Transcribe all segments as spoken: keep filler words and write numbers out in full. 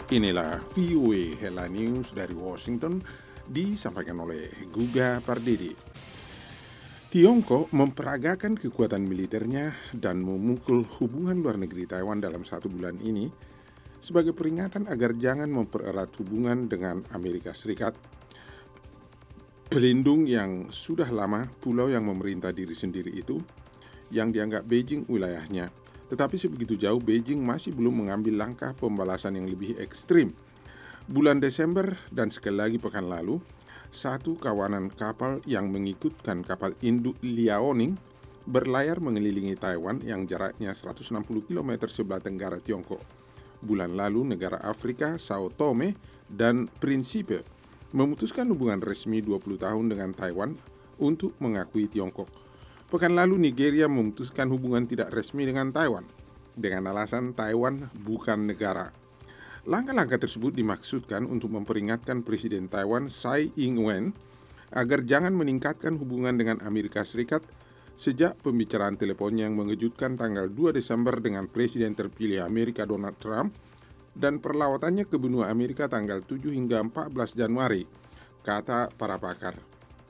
Inilah V O A Headline News dari Washington, disampaikan oleh Guga Pardede. Tiongkok memperagakan kekuatan militernya dan memukul hubungan luar negeri Taiwan dalam satu bulan ini sebagai peringatan agar jangan mempererat hubungan dengan Amerika Serikat, pelindung yang sudah lama pulau yang memerintah diri sendiri itu, yang dianggap Beijing wilayahnya. Tetapi sebegitu jauh Beijing masih belum mengambil langkah pembalasan yang lebih ekstrim. Bulan Desember dan sekali lagi pekan lalu, satu kawanan kapal yang mengikutkan kapal induk Liaoning berlayar mengelilingi Taiwan yang jaraknya seratus enam puluh kilometer sebelah tenggara Tiongkok. Bulan lalu negara Afrika Sao Tome dan Principe memutuskan hubungan resmi dua puluh tahun dengan Taiwan untuk mengakui Tiongkok. Pekan lalu Nigeria memutuskan hubungan tidak resmi dengan Taiwan dengan alasan Taiwan bukan negara. Langkah-langkah tersebut dimaksudkan untuk memperingatkan Presiden Taiwan Tsai Ing-wen agar jangan meningkatkan hubungan dengan Amerika Serikat sejak pembicaraan teleponnya yang mengejutkan tanggal dua Desember dengan Presiden terpilih Amerika Donald Trump dan perlawatannya ke benua Amerika tanggal tujuh hingga empat belas Januari, kata para pakar.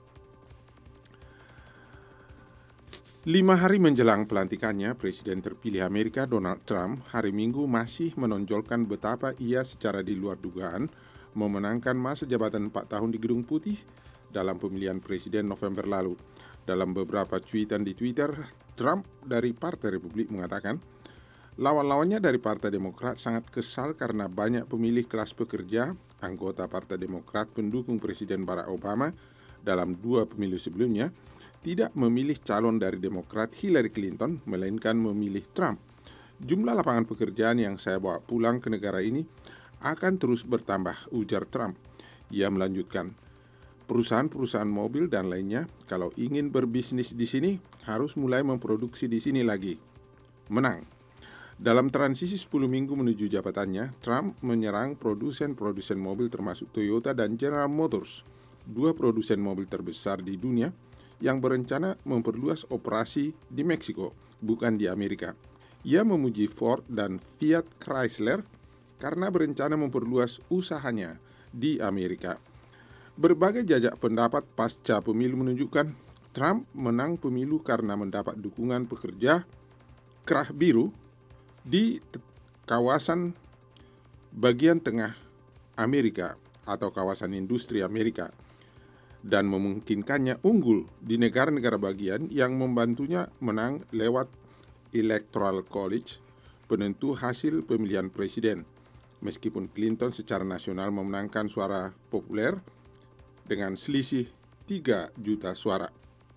Lima hari menjelang pelantikannya, Presiden terpilih Amerika Donald Trump hari Minggu masih menonjolkan betapa ia secara di luar dugaan memenangkan masa jabatan empat tahun di Gedung Putih dalam pemilihan presiden November lalu. Dalam beberapa cuitan di Twitter, Trump dari Partai Republik mengatakan, lawan-lawannya dari Partai Demokrat sangat kesal karena banyak pemilih kelas pekerja, anggota Partai Demokrat pendukung Presiden Barack Obama dalam dua pemilu sebelumnya, tidak memilih calon dari Demokrat Hillary Clinton, melainkan memilih Trump. Jumlah lapangan pekerjaan yang saya bawa pulang ke negara ini akan terus bertambah, ujar Trump. Ia melanjutkan, perusahaan-perusahaan mobil dan lainnya kalau ingin berbisnis di sini harus mulai memproduksi di sini lagi. Menang. Dalam transisi sepuluh minggu menuju jabatannya, Trump menyerang produsen-produsen mobil termasuk Toyota dan General Motors, dua produsen mobil terbesar di dunia yang berencana memperluas operasi di Meksiko, bukan di Amerika. Ia memuji Ford dan Fiat Chrysler karena berencana memperluas usahanya di Amerika. Berbagai jajak pendapat pasca pemilu menunjukkan Trump menang pemilu karena mendapat dukungan pekerja kerah biru di kawasan bagian tengah Amerika atau kawasan industri Amerika, dan memungkinkannya unggul di negara-negara bagian yang membantunya menang lewat Electoral College, penentu hasil pemilihan presiden. Meskipun Clinton secara nasional memenangkan suara populer dengan selisih tiga juta suara.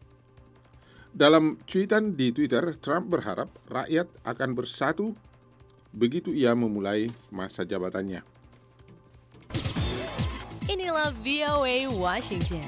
Dalam cuitan di Twitter, Trump berharap rakyat akan bersatu begitu ia memulai masa jabatannya. Inilah V O A Washington.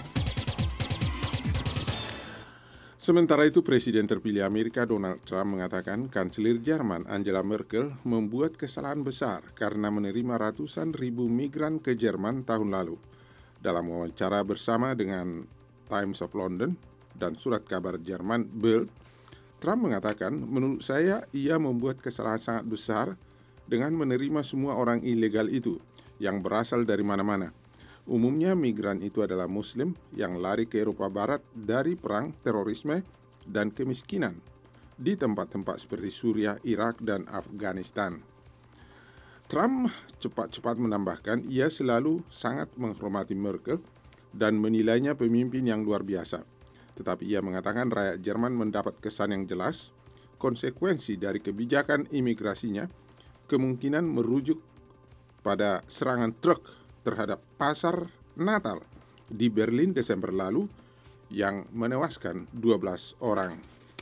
Sementara itu, Presiden terpilih Amerika Donald Trump mengatakan Kanselir Jerman Angela Merkel membuat kesalahan besar karena menerima ratusan ribu migran ke Jerman tahun lalu. Dalam wawancara bersama dengan Times of London dan surat kabar Jerman Bild, Trump mengatakan, menurut saya ia membuat kesalahan sangat besar dengan menerima semua orang ilegal itu yang berasal dari mana-mana. Umumnya migran itu adalah Muslim yang lari ke Eropa Barat dari perang, terorisme, dan kemiskinan di tempat-tempat seperti Suriah, Irak, dan Afghanistan. Trump cepat-cepat menambahkan ia selalu sangat menghormati Merkel dan menilainya pemimpin yang luar biasa. Tetapi ia mengatakan rakyat Jerman mendapat kesan yang jelas, konsekuensi dari kebijakan imigrasinya kemungkinan merujuk pada serangan truk terhadap pasar Natal di Berlin Desember lalu yang menewaskan dua belas orang.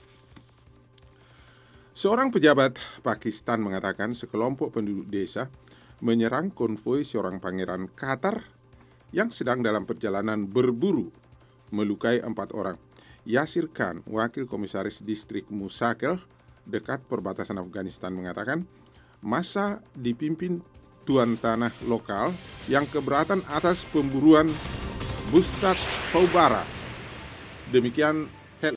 Seorang pejabat Pakistan mengatakan sekelompok penduduk desa menyerang konvoi seorang pangeran Qatar yang sedang dalam perjalanan berburu, melukai empat orang. Yasir Khan, wakil komisaris distrik Musakel dekat perbatasan Afghanistan mengatakan, massa dipimpin tuan tanah lokal yang keberatan atas pemburuan Bustad Faubara. Demikian